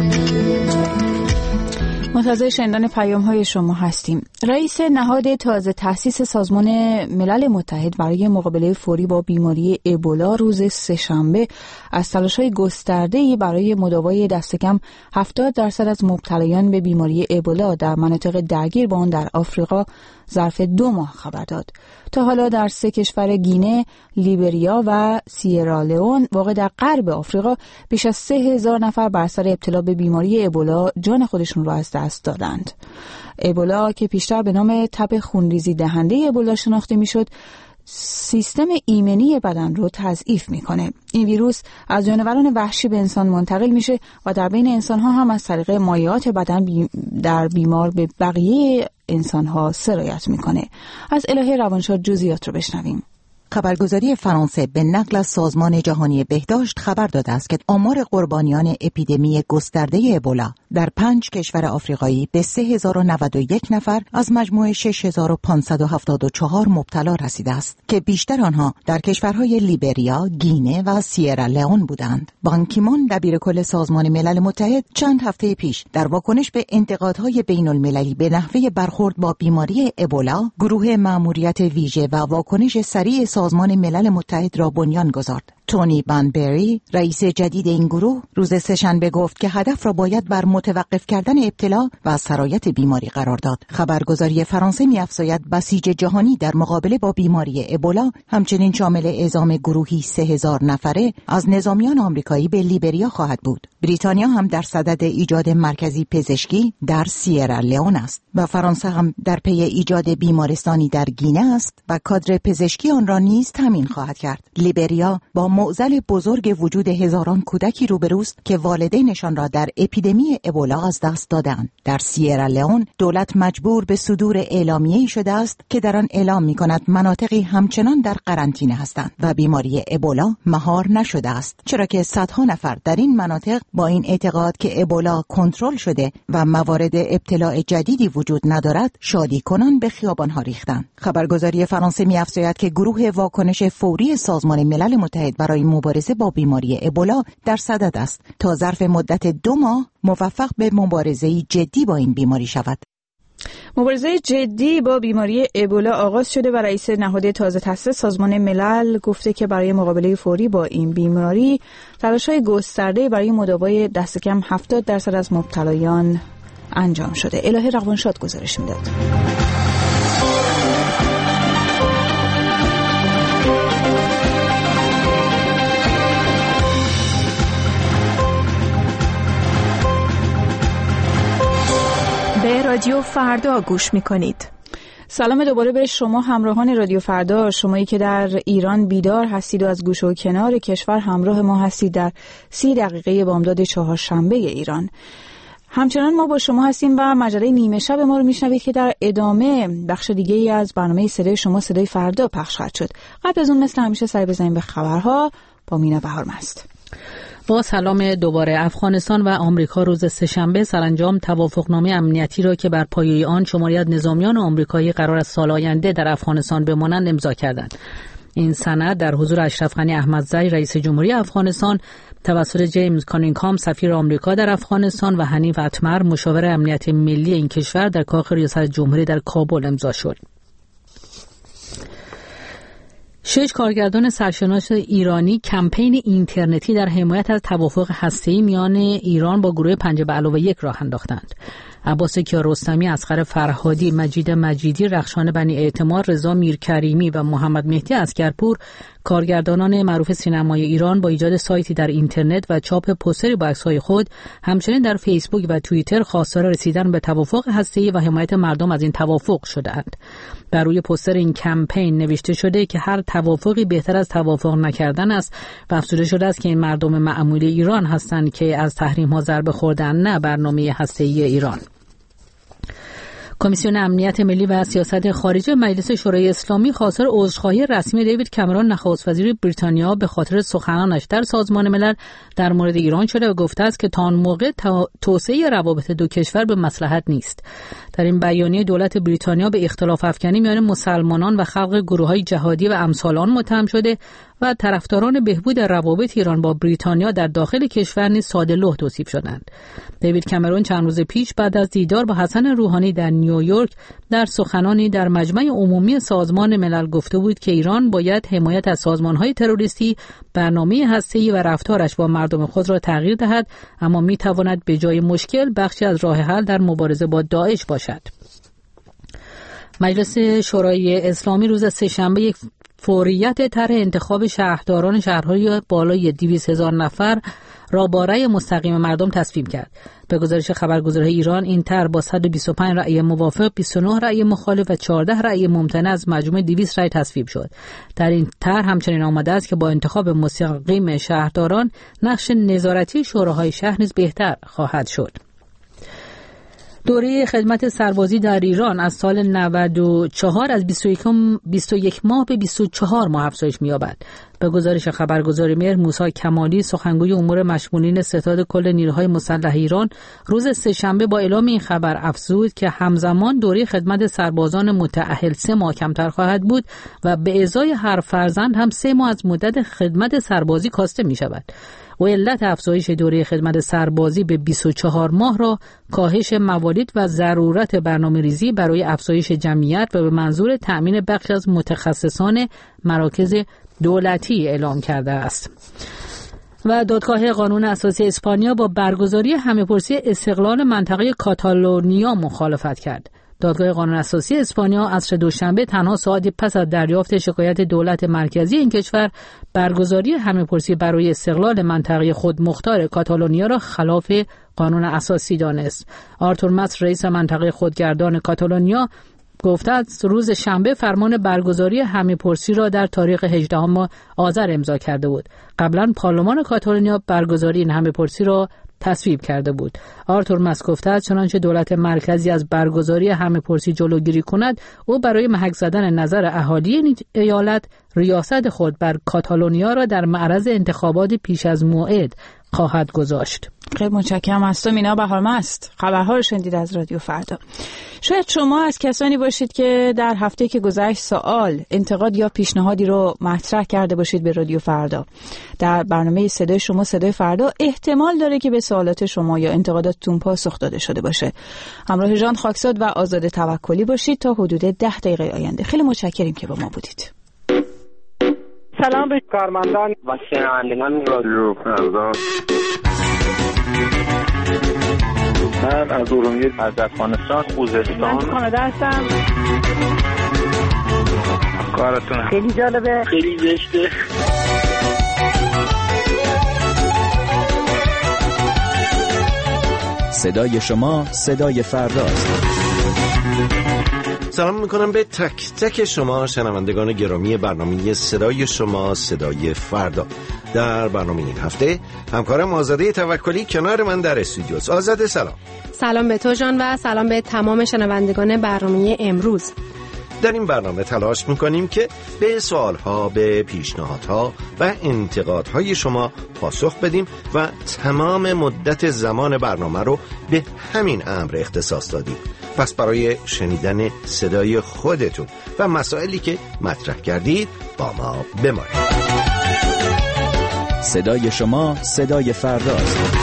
منتظر شنیدن پیام‌های شما هستیم. رئیس نهاد تازه تأسیس سازمان ملل متحد برای مقابله فوری با بیماری ابولا روز سه‌شنبه از تلاش‌های گسترده‌ای برای مداوای دست کم هفتاد درصد از مبتلایان به بیماری ابولا در مناطق درگیر با آن در آفریقا ظرف دو ماه خبر داد. تا حالا در سه کشور گینه، لیبریا و سیرالئون واقع در غرب آفریقا بیش از سه هزار نفر بر اثر ابتلا به بیماری ابولا جان خودشون را از دست دادند. ابولا که پیشتر به نام تب خونریزی دهنده ابولا شناخته میشد، سیستم ایمنی بدن رو تضعیف میکنه. این ویروس از جانوران وحشی به انسان منتقل میشه و در بین انسان ها هم از طریق مایعات بدن بی در بیمار به بقیه انسان ها سرایت میکنه. از الهه روانشاد جزئیات رو بشنویم. خبرگزاری فرانسه به نقل از سازمان جهانی بهداشت خبر داده است که آمار قربانیان اپیدمی گسترده ابولا در پنج کشور آفریقایی به سه هزار و نود و یک نفر از مجموع شش هزار و پانصد و هفتاد و چهار مبتلا رسیده است که بیشتر آنها در کشورهای لیبریا، گینه و سیرالئون بودند. بان کی مون دبیر کل سازمان ملل متحد چند هفته پیش در واکنش به انتقادهای بین المللی به نحوه برخورد با بیماری ابولا، گروه مأموریت ویژه و واکنش سریع سازمان ملل متحد را بنیان گذارد. تونی بانبری، رئیس جدید این گروه، روز سه‌شنبه گفت که هدف را باید بر متوقف کردن ابتلا و سرایت بیماری قرار داد. خبرگزاری فرانسه می‌افزاید بسیج جهانی در مقابله با بیماری ابولا همچنین شامل اعزام گروهی سه هزار نفره از نظامیان آمریکایی به لیبریا خواهد بود. بریتانیا هم در صدد ایجاد مرکزی پزشکی در سیرالئون است و فرانسه هم در پی ایجاد بیمارستانی در گینه است و کادر پزشکی آن را نیز تامین خواهد کرد. لیبریا با معضل بزرگ وجود هزاران کودکی روبروست که والدینشان را در اپیدمی ابولا از دست دادند. در سیرالئون دولت مجبور به صدور اعلامیه‌ای شده است که در آن اعلام می‌کند مناطقی همچنان در قرنطینه هستند و بیماری ابولا مهار نشده است، چرا که صدها نفر در این مناطق با این اعتقاد که ابولا کنترل شده و موارد ابتلاع جدیدی وجود ندارد شادی کنان به خیابان‌ها ریختند. خبرگزاری فرانسه می‌افزاید که گروه واکنش فوری سازمان ملل متحد برای مبارزه با بیماری ابولا در صدد است تا ظرف مدت دو ماه موفق به مبارزه جدی با این بیماری شود. مبارزه جدی با بیماری ابولا آغاز شده و رئیس نهاد تازه تأسیس سازمان ملل گفته که برای مقابله فوری با این بیماری تلاش‌های گسترده برای مداوای دست کم هفتاد درصد از مبتلایان انجام شده. الهه روانشاد گزارش میداد. به رادیو فردا گوش میکنید. سلام دوباره به شما همراهان رادیو فردا، شمایی که در ایران بیدار هستید و از گوشه و کنار کشور همراه ما هستید در سی دقیقه بامداد چهارشنبه ایران. همچنان ما با شما هستیم و مجله نیمه شب ما رو میشنوید که در ادامه بخش دیگه ای از برنامه صدای شما صدای فردا پخش خواهد شد. قبل از اون مثل همیشه سر بزنیم به خبرها با مینا بهارمست. با سلام دوباره، افغانستان و آمریکا روز سه‌شنبه سرانجام توافقنامه امنیتی را که بر پایه آن شماری از نظامیان آمریکایی قرار است سال آینده در افغانستان بمانند امضا کردند. این سند در حضور اشرف غنی احمدزی رئیس جمهوری افغانستان توسط جیمز کانینگهام سفیر آمریکا در افغانستان و حنیف اتمر مشاور امنیت ملی این کشور در کاخ ریاست جمهوری در کابل امضا شد. شش کارگردان سرشناس ایرانی کمپین اینترنتی در حمایت از توافق هسته‌ای میان ایران با گروه پنجه به علاوه یک راه انداختند. عباس کیارستمی، اصغر فرهادی، مجید مجیدی، رخشان بنی اعتماد، رضا میرکریمی و محمد مهدی عسکرپور، کارگردانان معروف سینمای ایران، با ایجاد سایتی در اینترنت و چاپ پوستری با عکس‌های خود همچنین در فیسبوک و توییتر خواستار رسیدن به توافق هسته‌ای و حمایت مردم از این توافق شده‌اند. بر روی پوستر این کمپین نوشته شده که هر توافقی بهتر از توافق نکردن است و افزوده شده است که این مردم معمولی ایران هستند که از تحریم‌ها ضربه خوردن، نه برنامه هسته‌ای ایران. کمیسیون امنیت ملی و سیاست خارجی مجلس شورای اسلامی خواستار عذرخواهی رسمی دیوید کامرون نخست وزیر بریتانیا به خاطر سخنانش در سازمان ملل در مورد ایران شده و گفته است که تا آن موقع توسعه روابط دو کشور به مصلحت نیست. در این بیانیه دولت بریتانیا به اختلاف افکنی میان مسلمانان و خلق گروه‌های جهادی و امثال آن متهم شده و طرفداران بهبود روابط ایران با بریتانیا در داخل کشور نیز ساده‌لوح توصیف شدند. دیوید کامرون چند روز پیش بعد از دیدار با حسن روحانی در نیویورک در سخنانی در مجمع عمومی سازمان ملل گفته بود که ایران باید حمایت از سازمان‌های تروریستی، برنامه هسته‌ای و رفتارش با مردم خود را تغییر دهد، اما می‌تواند به جای مشکل بخشی از راه حل در مبارزه با داعش باشد. مجلس شورای اسلامی روز سه‌شنبه یک فوریت طرح انتخاب شهرداران شهرهای بالای دویست هزار نفر را با رأی مستقیم مردم تصویب کرد. به گزارش خبرگزاری ایران این طرح با صد و بیست و پنج رأی موافق، بیست و نه رأی مخالف و چهارده رأی ممتنع از مجموع دویست رأی تصویب شد. در این طرح همچنین آمده است که با انتخاب مستقیم شهرداران نقش نظارتی شوراهای شهر نیز بهتر خواهد شد. دوره خدمت سربازی در ایران از سال نود و چهار از بیست و یک ماه به بیست و چهار ماه افزایش می‌یابد. به گزارش خبرگزاری مهر موسی کمالی، سخنگوی امور مشمولین ستاد کل نیروهای مسلح ایران، روز سه‌شنبه با اعلام این خبر افزود که همزمان دوره خدمت سربازان متأهل سه ماه کمتر خواهد بود و به ازای هر فرزند هم سه ماه از مدت خدمت سربازی کاسته می‌شود. و علت افزایش دوره خدمت سربازی به بیست و چهار ماه را کاهش موارد و ضرورت برنامه‌ریزی برای افزایش جمعیت و به منظور تأمین بخش از متخصصان مراکز دولتی اعلام کرده است. و دادگاه قانون اساسی اسپانیا با برگزاری همه‌پرسی استقلال منطقه کاتالونیا مخالفت کرد. دادگاه قانون اساسی اسپانیا عصر دوشنبه تنها ساعتی پس از دریافت شکایت دولت مرکزی این کشور برگزاری همه‌پرسی برای استقلال منطقه خود مختار کاتالونیا را خلاف قانون اساسی دانست. آرتور مس، رئیس منطقه خودگردان کاتالونیا، گفته است روز شنبه فرمان برگزاری همه‌پرسی را در تاریخ هجدهم آذر امضا کرده بود. قبلا پارلمان کاتالونیا برگزاری این همه‌پرسی را تصویب کرده بود. آرتور مس گفته است چنانچه دولت مرکزی از برگزاری همه‌پرسی جلوگیری کند، او برای محک زدن نظر اهالی این ایالت ریاست خود بر کاتالونیا را در معرض انتخابات پیش از موعد خواهد گذاشت. خیلی متشکرم از تو مینا بهارمست. خبرها رو شنیدید از رادیو فردا. شاید شما از کسانی باشید که در هفته که گذشت سوال، انتقاد یا پیشنهادی رو مطرح کرده باشید به رادیو فردا. در برنامه صدای شما صدای فردا احتمال داره که به سوالات شما یا انتقاداتتون پاسخ داده شده باشه. همراه ژان خاکساد و آزاده توکلی باشید تا حدود ده دقیقه آینده. خیلی متشکریم که با ما بودید. سلام به کارمندان و شنوندگان رادیو فردا. من از ارومیه از افغانستان خوزستان من کانادا هستم. کارتون خیلی جالبه، خیلی زشته. صدای شما صدای فرداست. سلام میکنم به تک تک شما شنوندگان گرامی برنامه صدای شما صدای فردا. در برنامه این هفته همکارم آزاده توکلی کنار من در استودیوست. آزاده سلام. سلام به تو جان و سلام به تمام شنوندگان برنامه امروز. در این برنامه تلاش میکنیم که به سوالها، به پیشنهادها و انتقادهای شما پاسخ بدیم و تمام مدت زمان برنامه رو به همین امر اختصاص دادیم. پس برای شنیدن صدای خودتون و مسائلی که مطرح کردید با ما بمانید. صدای شما صدای فرداست.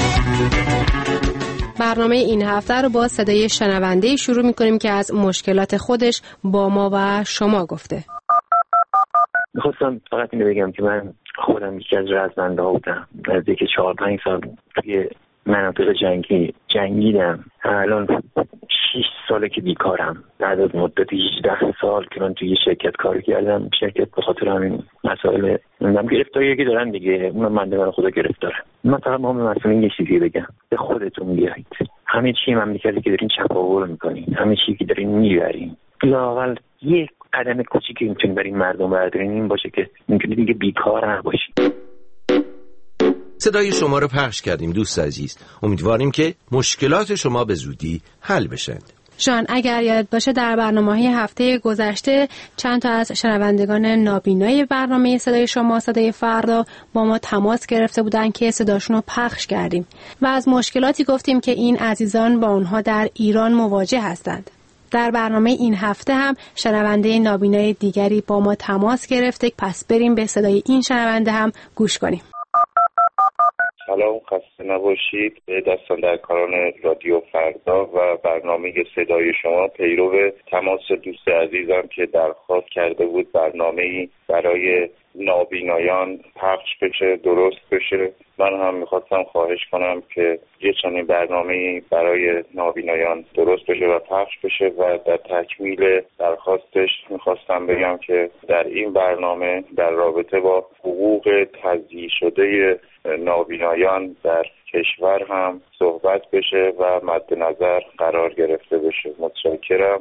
برنامه این هفته رو با صدای شنونده شروع می‌کنیم که از مشکلات خودش با ما و شما گفته. می‌خواستم فقط اینو بگم که من خودم یکی از رزمنده‌ها بودم. نزدیک چهار پنج سال توی مناطق جنگی جنگیدم. الان شش ساله که بیکارم. بعد از مدت هجده سال که من توی شرکت کار کردم، شرکت به خاطر همین مسائل نمیدونم گرفتاری که دارن دیگه، اونم مندگان خدا گرفتاره. من فقط ما به مسئولین یه چیزی بگم، به خودتون بیایید. همه چی مملکتی که دارین چپاول میکنین، همه چی که دارین میبرین، لااقل یک قدم کوچیکی میتونین برای مردم بردارین، این باشه که میتونید دیگه بیکار نباشید. صدای شما رو پخش کردیم دوست عزیز. امیدواریم که مشکلات شما به زودی حل بشن. جان، اگر یاد باشه در برنامه‌های هفته گذشته چند تا از شنوندگان نابینای برنامه صدای شما صدای فردا با ما تماس گرفته بودن که صداشون رو پخش کردیم و از مشکلاتی گفتیم که این عزیزان با اونها در ایران مواجه هستند. در برنامه این هفته هم شنونده نابینای دیگری با ما تماس گرفته، پس بریم به صدای این شنونده هم گوش کنیم. سلام، خسته نباشید. به دستان در کاران رادیو فردا و برنامه صدای شما پیرو تماس دوست عزیزم که درخواست کرده بود برنامه‌ای برای نابینایان پخش بشه، درست بشه. من هم میخواستم خواهش کنم که یه چنین برنامه‌ای برای نابینایان درست بشه و پخش بشه و در تکمیل درخواستش میخواستم بگم که در این برنامه در رابطه با حقوق تضییع شده نابینایان در کشور هم صحبت بشه و مد نظر قرار گرفته بشه. متشکرم.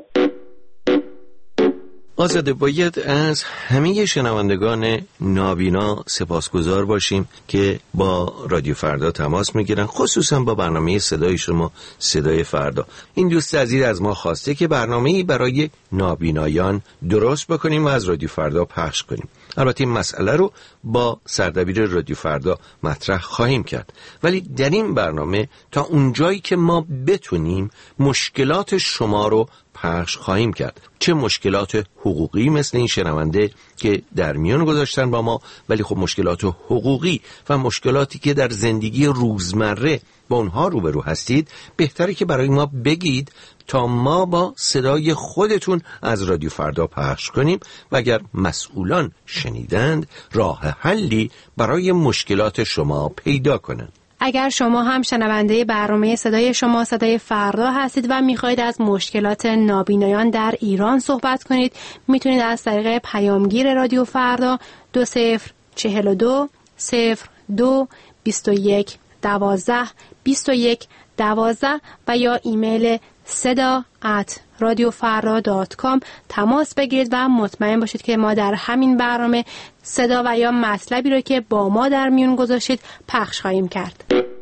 آزاده، باید از همه شنوندگان نابینا سپاسگزار باشیم که با رادیو فردا تماس میگیرن، خصوصا با برنامه صدای شما صدای فردا. این دوست عزیز از ما خواسته که برنامه‌ای برای نابینایان درست بکنیم و از رادیو فردا پخش کنیم. البته این مسئله رو با سردبیر رادیو فردا مطرح خواهیم کرد، ولی در این برنامه تا اونجایی که ما بتونیم مشکلات شما رو پخش خواهیم کرد، چه مشکلات حقوقی مثل این شنونده که در میان گذاشتن با ما، ولی خب مشکلات حقوقی و مشکلاتی که در زندگی روزمره با اونها روبرو هستید بهتره که برای ما بگید تا ما با صدای خودتون از رادیو فردا پخش کنیم و اگر مسئولان شنیدند راه حلی برای مشکلات شما پیدا کنند. اگر شما هم شنونده برنامه صدای شما صدای فردا هستید و میخواهید از مشکلات نابینایان در ایران صحبت کنید، میتونید از طریق پیامگیر رادیو فردا دو صفر چهل و دو صفر دو بیست و یک دوازده بیست و یک دوازده و یا ایمیل صدا ات رادیو فردا دات کام تماس بگیرید و مطمئن باشید که ما در همین برنامه صدا و یا مطلبی رو که با ما در میون گذاشتید پخش خواهیم کرد.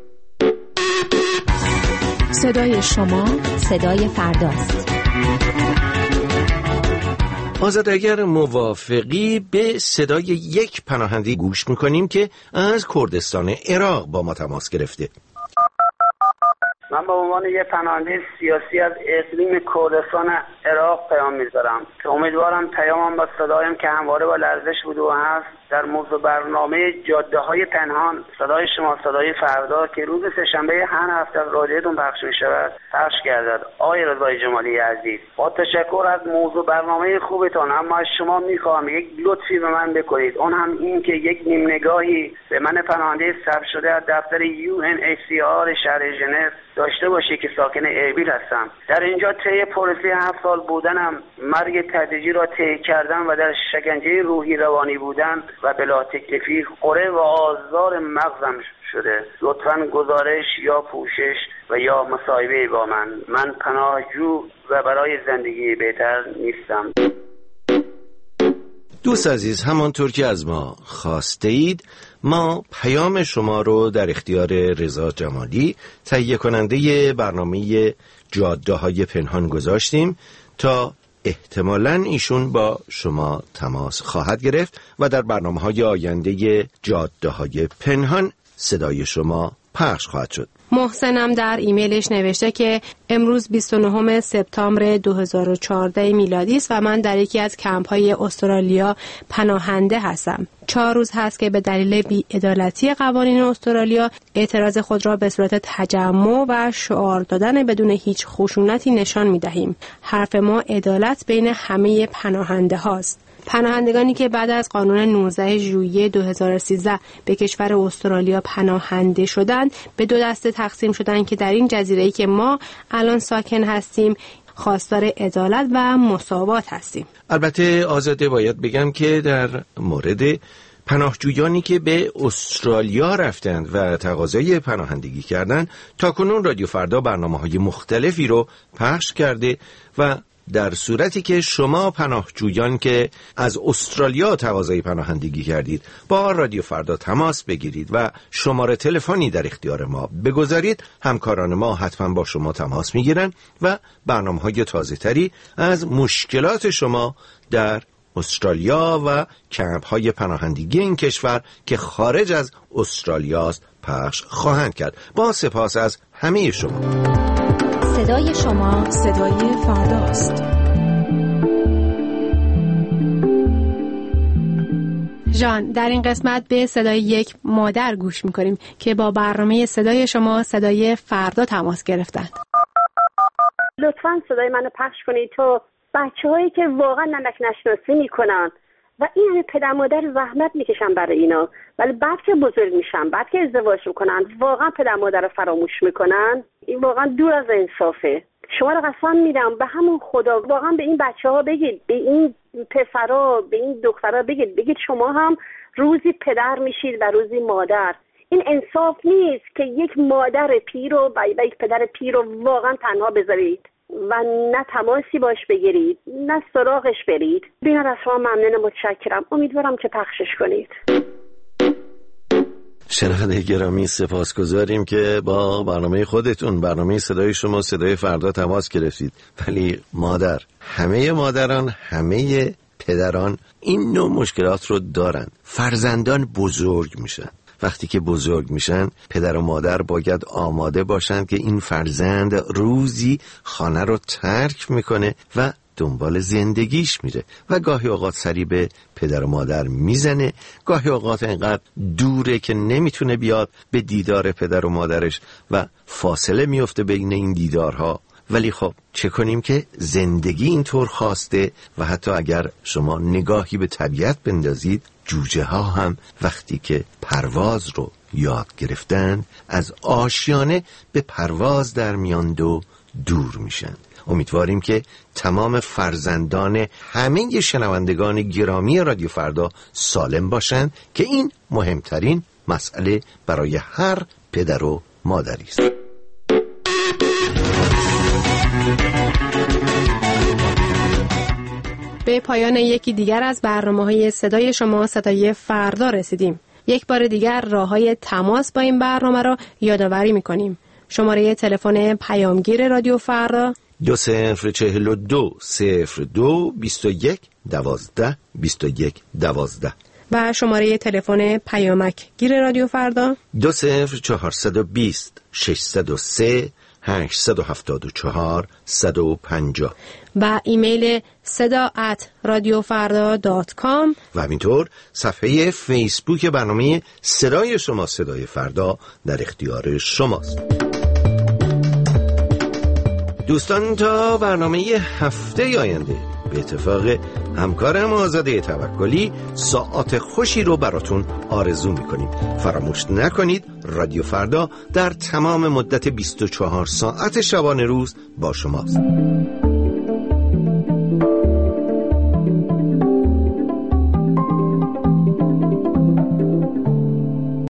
صدای شما صدای فرداست. آزاد، اگر موافقی به صدای یک پناهنده گوش میکنیم که از کردستان عراق با ما تماس گرفته. من به عنوان یه پناهنده سیاسی از اقلیم کردستان عراق پیام میذارم که امیدوارم پیامم با صدایم که همواره با لرزش بوده و هست در موضوع برنامه جاده های پنهان صدای شما صدای فردا که روز سه‌شنبه هر هفته از رادیوتون پخش می شود پخش گردد. آقای رضای جمالی عزیز، با تشکر از موضوع برنامه خوبتان، اما از شما میخواهم یک لطفی به من بکنید، اون هم این که یک نیم نگاهی به من پناهنده ثبت شده از دفتر یو ان اچ سی آر شهر ژنو داشته باشی که ساکن اربیل هستم. در اینجا طی پروسه هفت سال بودنم مرگ تدریجی را طی کردم و در شکنجه روحی روانی بودن و بلا تکلیفی قره و آزار مغزم شده. لطفاً گزارش یا پوشش و یا مصاحبه با من. من پناهجو و برای زندگی بهتر نیستم. دوست عزیز، همانطور که از ما خواسته اید ما پیام شما رو در اختیار رضا جمالی تهیه کننده برنامه جاده های پنهان گذاشتیم تا احتمالاً ایشون با شما تماس خواهد گرفت و در برنامه‌های آینده جاده های پنهان صدای شما پخش خواهد شد. محسنم در ایمیلش نوشته که امروز بیست و نهم سپتامبر دو هزار و چهارده میلادی است و من در یکی از کمپ‌های استرالیا پناهنده هستم. چهار روز هست که به دلیل بی‌عدالتی قوانین استرالیا اعتراض خود را به صورت تجمع و شعار دادن بدون هیچ خشونتی نشان می‌دهیم. حرف ما عدالت بین همه پناهنده هاست. پناهندگانی که بعد از قانون نوزده ژوئیه دو هزار و سیزده به کشور استرالیا پناهنده شدند به دو دسته تقسیم شدند که در این جزیره‌ای که ما الان ساکن هستیم خواستار عدالت و مساوات هستیم. البته آزاده باید بگم که در مورد پناهجویانی که به استرالیا رفتند و تقاضای پناهندگی کردند تاکنون رادیو فردا برنامه‌های مختلفی رو پخش کرده و در صورتی که شما پناهجویان که از استرالیا تقاضای پناهندگی کردید با رادیو فردا تماس بگیرید و شماره تلفنی در اختیار ما بگذارید، همکاران ما حتما با شما تماس میگیرن و برنامه‌های تازه‌تری از مشکلات شما در استرالیا و کمپ‌های پناهندگی این کشور که خارج از استرالیا است پخش خواهند کرد. با سپاس از همه شما. صدای شما صدای فرداست. جان، در این قسمت به صدای یک مادر گوش میکنیم که با برنامه صدای شما صدای فردا تماس گرفتند. لطفاً صدای منو پخش کنید تو بچه هایی که واقعا نمک نشناسی میکنن و این همه پدر مادر زحمت میکشن برای اینا، ولی بعد که بزرگ میشن، بعد که ازدواج میکنن، واقعا پدر مادر رو فراموش میکنن. این واقعا دور از انصافه. شما رو قسم میدم به همون خدا، واقعا به این بچه ها بگید، به این پسرا، به این دخترا بگید بگید شما هم روزی پدر میشید و روزی مادر. این انصاف نیست که یک مادر پیر رو و یک پدر پیر رو واقعا تنها بذارید و نه تماسی باش بگیرید، نه سراغش برید. بینا از شما ممنون، متشکرم. امیدوارم که پخشش کنید. شنونده گرامی، سپاسگزاریم که با برنامه خودتون، برنامه صدای شما صدای فردا تماس گرفتید. ولی مادر، همه مادران، همه پدران این نوع مشکلات رو دارن. فرزندان بزرگ میشن. وقتی که بزرگ میشن پدر و مادر باید آماده باشند که این فرزند روزی خانه رو ترک میکنه و دنبال زندگیش میره و گاهی اوقات سری به پدر و مادر میزنه، گاهی اوقات اینقدر دوره که نمیتونه بیاد به دیدار پدر و مادرش و فاصله میفته بین این دیدارها. ولی خب چه کنیم که زندگی اینطور خواسته و حتی اگر شما نگاهی به طبیعت بندازید، جوجه ها هم وقتی که پرواز رو یاد گرفتن از آشیانه به پرواز در میاند و دور میشن. امیدواریم که تمام فرزندان همه شنوندگان گرامی رادیو فردا سالم باشند که این مهمترین مسئله برای هر پدر و مادری است. به پایان یکی دیگر از برنامه‌های صدای شما صدای فردا رسیدیم. یک بار دیگر راه‌های تماس با این برنامه را یادآوری می‌کنیم. شماره تلفن پیامگیر رادیو فردا دو صفر چهل و دو صفر دو بیست و یک دوازده بیست و یک دوازده و شماره تلفن پیامک گیر رادیو فردا دو صفر چهارصد و بیست ششصد و سه هشتصد و هفتاد و چهار صد و پنجاه و ایمیل صدا ات رادیو فردا دات کام و همینطور صفحه فیسبوک برنامه صدای شما صدای فردا در اختیار شماست. دوستان تا برنامه هفته آینده به اتفاق همکارم آزاده توکلی ساعات خوشی رو براتون آرزو میکنیم. فراموش نکنید رادیو فردا در تمام مدت بیست و چهار ساعت شبانه روز با شماست.